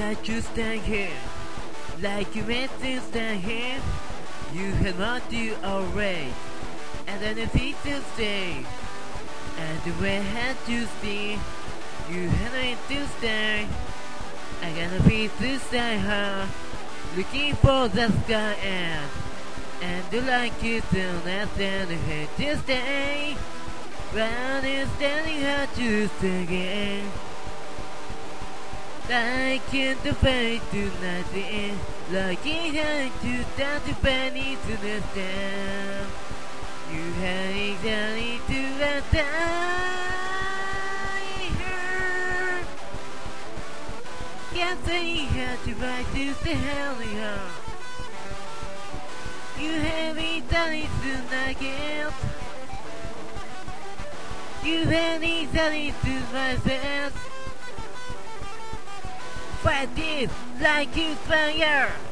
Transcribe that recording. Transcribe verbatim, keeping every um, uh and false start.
like you stand here, like you meant to stand here. You had not to already, and then if it to stay, and the way had to stay, you had it to stay. I gotta be to stay her, looking for the sky and and do like you do nothing here to stay. But it's standing hard to stay again. Like in the face to nothing, like it had to start to panic to the stand. You had exactly to die her. Can't say you had to fight to stay healthy her. You have exactly to knock it. You had exactly to my best. Fight this like you fire.